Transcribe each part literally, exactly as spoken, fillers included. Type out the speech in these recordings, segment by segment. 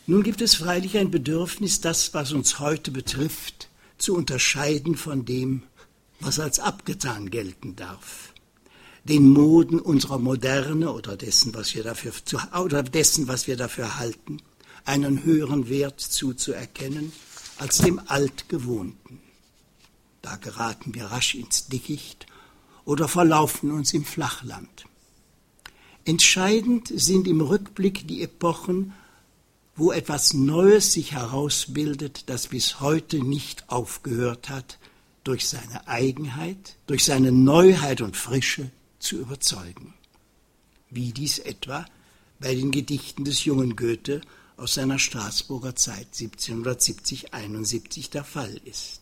Nun gibt es freilich ein Bedürfnis, das, was uns heute betrifft, zu unterscheiden von dem, was als abgetan gelten darf. Den Moden unserer Moderne oder dessen, was wir dafür, oder dessen, was wir dafür halten, einen höheren Wert zuzuerkennen als dem Altgewohnten. Da geraten wir rasch ins Dickicht oder verlaufen uns im Flachland. Entscheidend sind im Rückblick die Epochen, wo etwas Neues sich herausbildet, das bis heute nicht aufgehört hat, durch seine Eigenheit, durch seine Neuheit und Frische zu überzeugen. Wie dies etwa bei den Gedichten des jungen Goethe aus seiner Straßburger Zeit siebzehnhundertsiebzig einundsiebzig der Fall ist.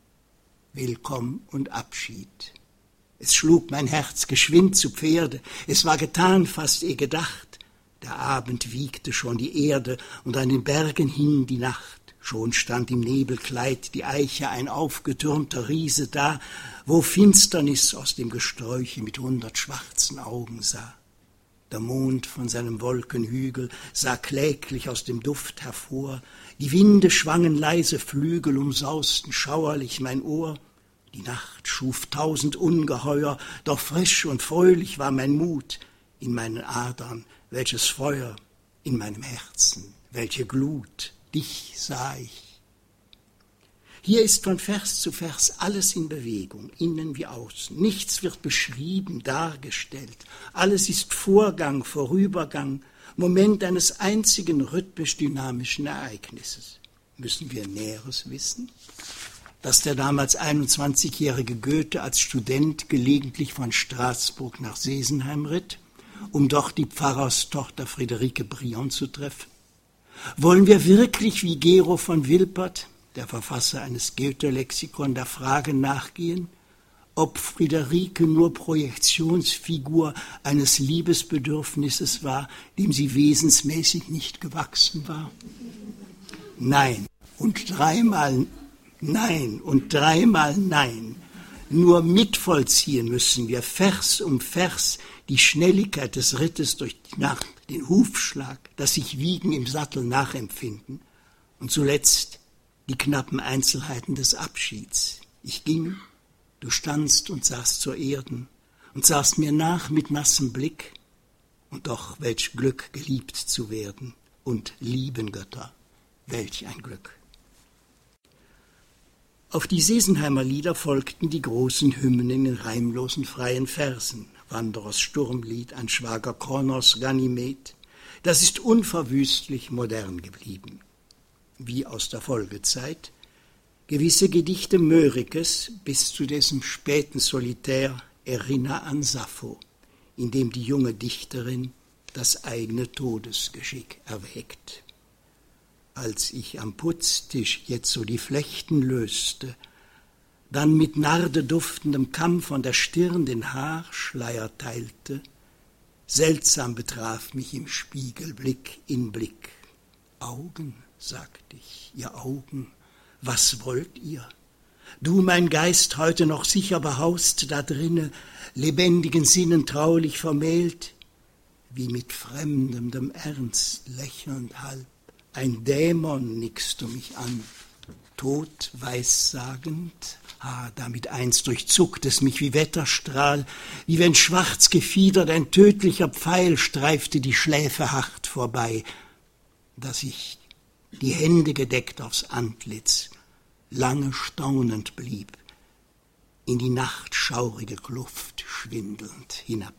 Willkomm und Abschied. Es schlug mein Herz geschwind zu Pferde, es war getan, fast eh gedacht. Der Abend wiegte schon die Erde und an den Bergen hing die Nacht. Schon stand im Nebelkleid die Eiche, ein aufgetürmter Riese da, wo Finsternis aus dem Gesträuche mit hundert schwarzen Augen sah. Der Mond von seinem Wolkenhügel sah kläglich aus dem Duft hervor, die Winde schwangen leise Flügel, umsausten schauerlich mein Ohr. Die Nacht schuf tausend Ungeheuer, doch frisch und fröhlich war mein Mut. In meinen Adern, welches Feuer, in meinem Herzen, welche Glut, dich sah ich. Hier ist von Vers zu Vers alles in Bewegung, innen wie außen. Nichts wird beschrieben, dargestellt. Alles ist Vorgang, Vorübergang, Moment eines einzigen rhythmisch-dynamischen Ereignisses. Müssen wir Näheres wissen? Dass der damals einundzwanzigjährige Goethe als Student gelegentlich von Straßburg nach Sesenheim ritt, um dort die Pfarrerstochter Friederike Brion zu treffen? Wollen wir wirklich wie Gero von Wilpert, der Verfasser eines Goethe-Lexikon, der Frage nachgehen, ob Friederike nur Projektionsfigur eines Liebesbedürfnisses war, dem sie wesensmäßig nicht gewachsen war? Nein und dreimal nein und dreimal nein. Nur mitvollziehen müssen wir Vers um Vers die Schnelligkeit des Rittes durch die Nacht, den Hufschlag, das sich Wiegen im Sattel nachempfinden und zuletzt die knappen Einzelheiten des Abschieds. Ich ging, du standst und sahst zur Erden und sahst mir nach mit nassem Blick. Und doch, welch Glück, geliebt zu werden und lieben Götter, welch ein Glück. Auf die Sesenheimer Lieder folgten die großen Hymnen in reimlosen freien Versen. Wanderers Sturmlied, ein Schwager Kronos, Ganymed. Das ist unverwüstlich modern geblieben. Wie aus der Folgezeit gewisse Gedichte Mörikes bis zu dessen späten Solitär Erinner an Sappho, in dem die junge Dichterin das eigene Todesgeschick erwägt. Als ich am Putztisch jetzo die Flechten löste, dann mit nardeduftendem Kamm von der Stirn den Haarschleier teilte, seltsam betraf mich im Spiegel Blick in Blick. Augen, sagt ich, ihr Augen, was wollt ihr? Du, mein Geist, heute noch sicher behaust da drinne, lebendigen Sinnen traulich vermählt, wie mit fremdem Ernst lächelnd halb, ein Dämon nickst du mich an, tot weissagend, ah, damit einst durchzuckt es mich wie Wetterstrahl, wie wenn schwarz gefiedert ein tödlicher Pfeil streifte die Schläfe hart vorbei, dass ich, die Hände gedeckt aufs Antlitz, lange staunend blieb, in die nachtschaurige Kluft schwindelnd hinab.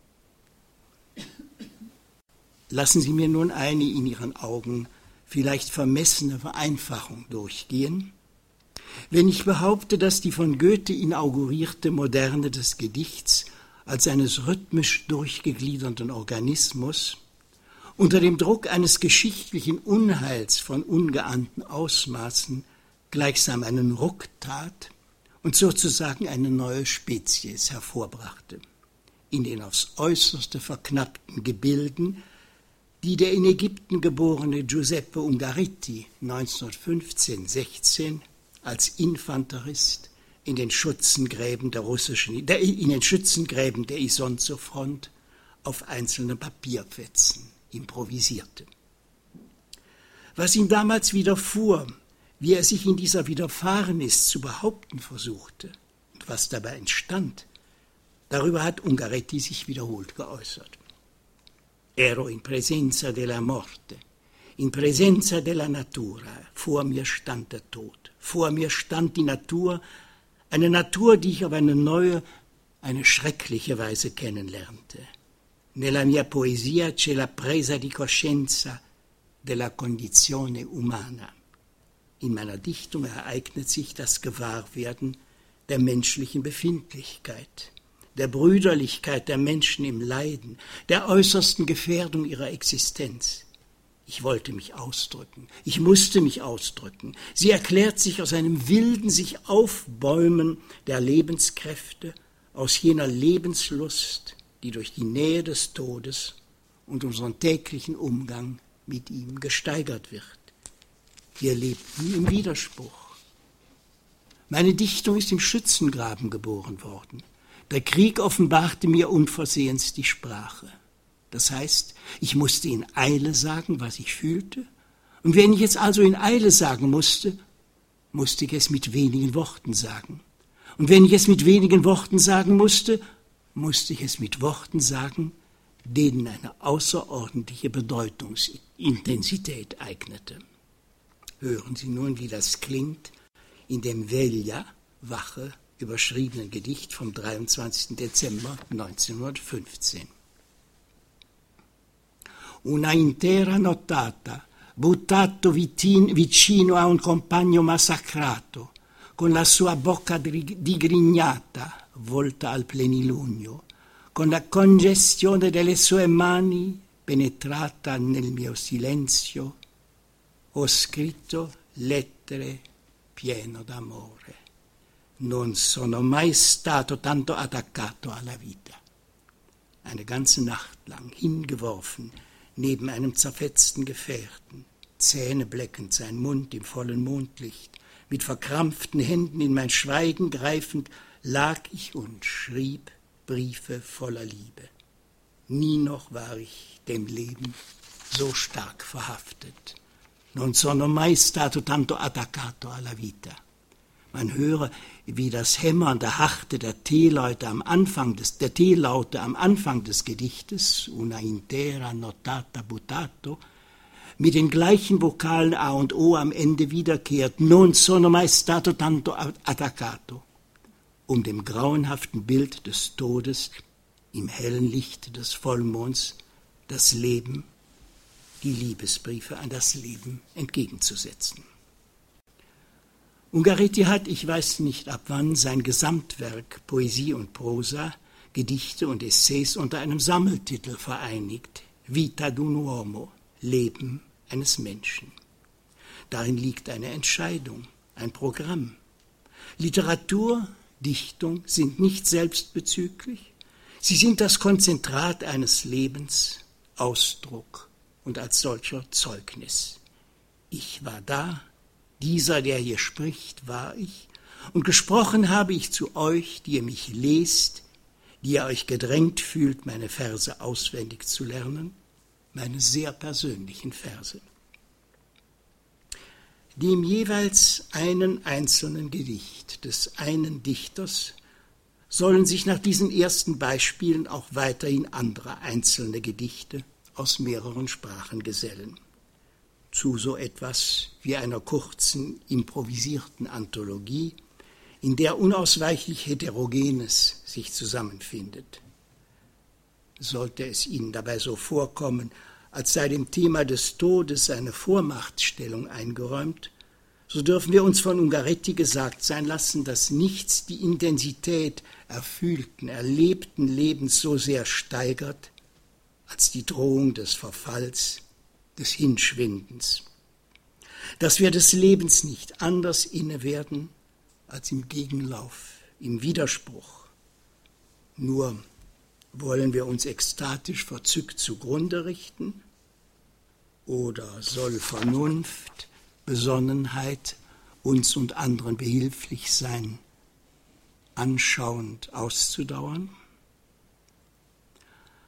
Lassen Sie mir nun eine in Ihren Augen vielleicht vermessene Vereinfachung durchgehen, wenn ich behaupte, dass die von Goethe inaugurierte Moderne des Gedichts als eines rhythmisch durchgegliederten Organismus unter dem Druck eines geschichtlichen Unheils von ungeahnten Ausmaßen gleichsam einen Ruck tat und sozusagen eine neue Spezies hervorbrachte. In den aufs Äußerste verknappten Gebilden, die der in Ägypten geborene Giuseppe Ungaretti neunzehnhundertfünfzehn sechzehn als Infanterist in den Schützengräben der russischen, der, in den Schützengräben der Isonzo-Front auf einzelnen Papierfetzen improvisierte. Was ihm damals widerfuhr, wie er sich in dieser Widerfahrenis zu behaupten versuchte und was dabei entstand, darüber hat Ungaretti sich wiederholt geäußert. Ero in presenza della morte, in presenza della natura. Vor mir stand der Tod, vor mir stand die Natur, eine Natur, die ich auf eine neue, eine schreckliche Weise kennenlernte. Nella mia poesia c'è la presa di coscienza della condizione umana. In meiner Dichtung ereignet sich das Gewahrwerden der menschlichen Befindlichkeit, der Brüderlichkeit der Menschen im Leiden, der äußersten Gefährdung ihrer Existenz. Ich wollte mich ausdrücken, ich musste mich ausdrücken. Sie erklärt sich aus einem wilden sich Aufbäumen der Lebenskräfte, aus jener Lebenslust, die durch die Nähe des Todes und unseren täglichen Umgang mit ihm gesteigert wird. Wir lebten im Widerspruch. Meine Dichtung ist im Schützengraben geboren worden. Der Krieg offenbarte mir unversehens die Sprache. Das heißt, ich musste in Eile sagen, was ich fühlte. Und wenn ich es also in Eile sagen musste, musste ich es mit wenigen Worten sagen. Und wenn ich es mit wenigen Worten sagen musste, musste ich es mit Worten sagen, denen eine außerordentliche Bedeutungsintensität eignete. Hören Sie nun, wie das klingt in dem Veglia, Wache, überschriebenen Gedicht vom dreiundzwanzigsten Dezember neunzehnhundertfünfzehn. Una intera nottata, buttato vicino a un compagno massacrato, con la sua bocca digrignata, volta al plenilunio, con la congestione delle sue mani penetrata nel mio silenzio, ho scritto lettere pieno d'amore. Non sono mai stato tanto attaccato alla vita. Eine ganze Nacht lang hingeworfen neben einem zerfetzten Gefährten, zähnebleckend sein Mund im vollen Mondlicht, mit verkrampften Händen in mein Schweigen greifend, lag ich und schrieb Briefe voller Liebe. Nie noch war ich dem Leben so stark verhaftet. Non sono mai stato tanto attaccato alla vita. Man höre, wie das Hämmern der Harte der T-Laute am Anfang des, der T-Laute am Anfang des Gedichtes, una intera nottata buttato, mit den gleichen Vokalen A und O am Ende wiederkehrt, non sono mai stato tanto attaccato, um dem grauenhaften Bild des Todes im hellen Licht des Vollmonds das Leben, die Liebesbriefe an das Leben entgegenzusetzen. Ungaretti hat, ich weiß nicht ab wann, sein Gesamtwerk Poesie und Prosa, Gedichte und Essays unter einem Sammeltitel vereinigt, Vita d'un uomo, Leben eines Menschen. Darin liegt eine Entscheidung, ein Programm. Literatur, Dichtung sind nicht selbstbezüglich, sie sind das Konzentrat eines Lebens, Ausdruck und als solcher Zeugnis. Ich war da, dieser, der hier spricht, war ich, und gesprochen habe ich zu euch, die ihr mich lest, die ihr euch gedrängt fühlt, meine Verse auswendig zu lernen, meine sehr persönlichen Verse. Dem jeweils einen einzelnen Gedicht des einen Dichters sollen sich nach diesen ersten Beispielen auch weiterhin andere einzelne Gedichte aus mehreren Sprachen gesellen. Zu so etwas wie einer kurzen, improvisierten Anthologie, in der unausweichlich Heterogenes sich zusammenfindet. Sollte es Ihnen dabei so vorkommen, als sei dem Thema des Todes eine Vormachtstellung eingeräumt, so dürfen wir uns von Ungaretti gesagt sein lassen, dass nichts die Intensität erfühlten, erlebten Lebens so sehr steigert, als die Drohung des Verfalls, des Hinschwindens, dass wir des Lebens nicht anders inne werden als im Gegenlauf, im Widerspruch. Nur wollen wir uns ekstatisch verzückt zugrunde richten oder soll Vernunft, Besonnenheit uns und anderen behilflich sein, anschauend auszudauern?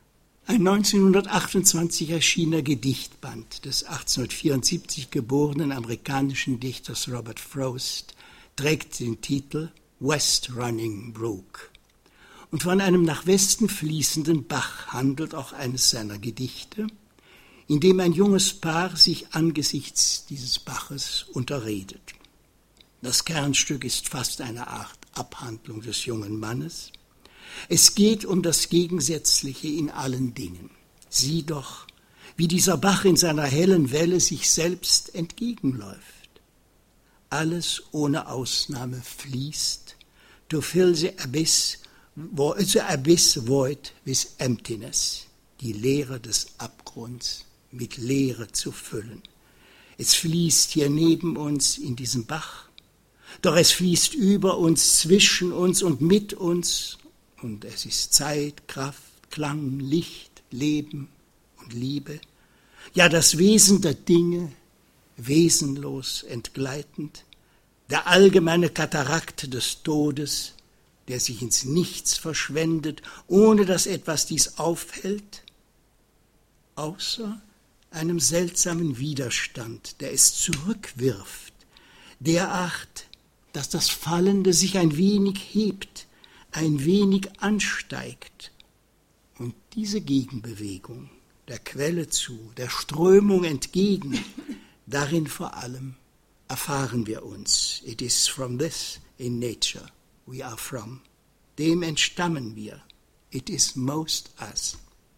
Ein neunzehnhundertachtundzwanzig erschienener Gedichtband des achtzehnhundertvierundsiebzig geborenen amerikanischen Dichters Robert Frost trägt den Titel West Running Brook. Und von einem nach Westen fließenden Bach handelt auch eines seiner Gedichte, in dem ein junges Paar sich angesichts dieses Baches unterredet. Das Kernstück ist fast eine Art Abhandlung des jungen Mannes. Es geht um das Gegensätzliche in allen Dingen. Sieh doch, wie dieser Bach in seiner hellen Welle sich selbst entgegenläuft. Alles ohne Ausnahme fließt, to fill the abyss, the abyss void with emptiness, die Leere des Abgrunds mit Leere zu füllen. Es fließt hier neben uns in diesem Bach, doch es fließt über uns, zwischen uns und mit uns, und es ist Zeit, Kraft, Klang, Licht, Leben und Liebe, ja das Wesen der Dinge, wesenlos entgleitend, der allgemeine Katarakt des Todes, der sich ins Nichts verschwendet, ohne dass etwas dies aufhält, außer einem seltsamen Widerstand, der es zurückwirft, derart, dass das Fallende sich ein wenig hebt, ein wenig ansteigt. Und diese Gegenbewegung, der Quelle zu, der Strömung entgegen, darin vor allem erfahren wir uns. It is from this in nature we are from. Dem entstammen wir. It is most us.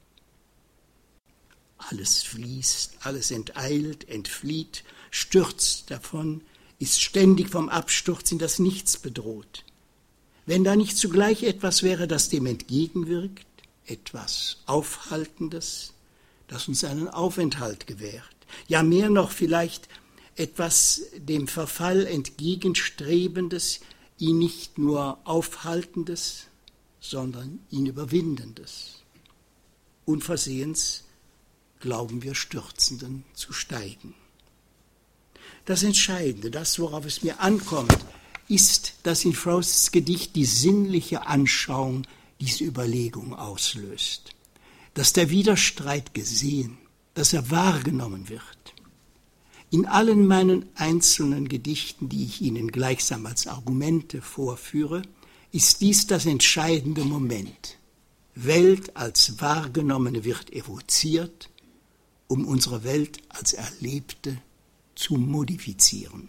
Alles fließt, alles enteilt, entflieht, stürzt davon, ist ständig vom Absturz in das Nichts bedroht. Wenn da nicht zugleich etwas wäre, das dem entgegenwirkt, etwas Aufhaltendes, das uns einen Aufenthalt gewährt, ja mehr noch vielleicht etwas dem Verfall entgegenstrebendes, ihn nicht nur Aufhaltendes, sondern ihn Überwindendes. Unversehens glauben wir Stürzenden zu steigen. Das Entscheidende, das, worauf es mir ankommt, ist, dass in Frosts Gedicht die sinnliche Anschauung diese Überlegung auslöst, dass der Widerstreit gesehen, dass er wahrgenommen wird. In allen meinen einzelnen Gedichten, die ich Ihnen gleichsam als Argumente vorführe, ist dies das entscheidende Moment. Welt als Wahrgenommene wird evoziert, um unsere Welt als Erlebte zu modifizieren.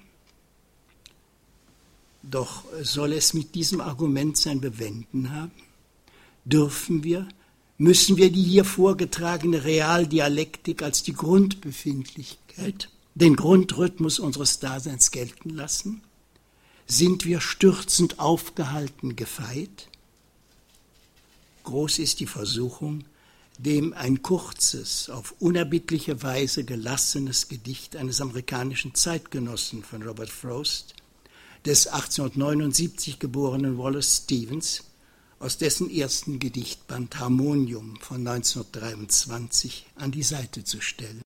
Doch soll es mit diesem Argument sein Bewenden haben? Dürfen wir, müssen wir die hier vorgetragene Realdialektik als die Grundbefindlichkeit, den Grundrhythmus unseres Daseins gelten lassen? Sind wir stürzend aufgehalten gefeit? Groß ist die Versuchung, dem ein kurzes, auf unerbittliche Weise gelassenes Gedicht eines amerikanischen Zeitgenossen von Robert Frost, des achtzehnhundertneunundsiebzig geborenen Wallace Stevens, aus dessen ersten Gedichtband Harmonium von neunzehnhundertdreiundzwanzig an die Seite zu stellen.